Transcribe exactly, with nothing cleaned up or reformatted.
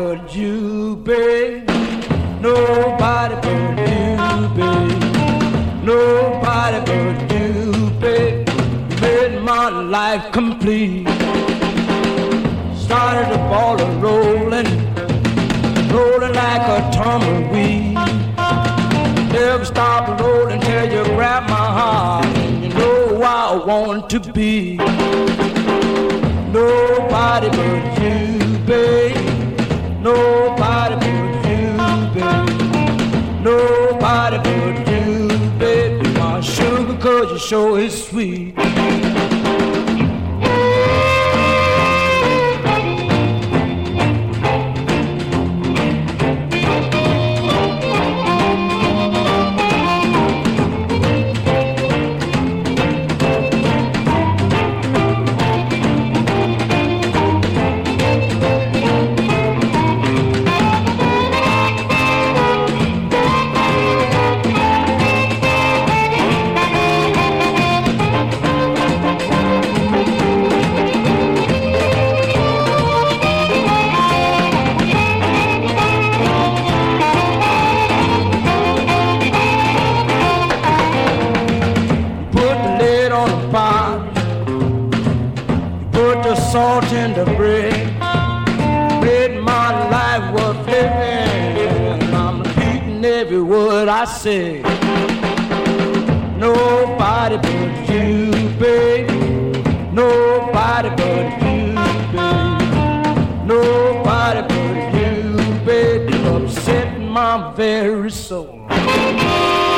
but you, babe. Nobody but you, babe. Nobody but you, babe. You made my life complete. Started the ball a rolling, rolling like a tumbleweed. Never stop rolling till you grab my heart, and you know where I want to be. Nobody but you, babe. Nobody but you, babe. Nobody but you, babe. You're my sugar, 'cause your show is sweet. Salt in the bread, made my life worth living. I'm repeating every word I say. Nobody but you, baby. Nobody but you, baby. Nobody but you, baby. You're upsetting my very soul.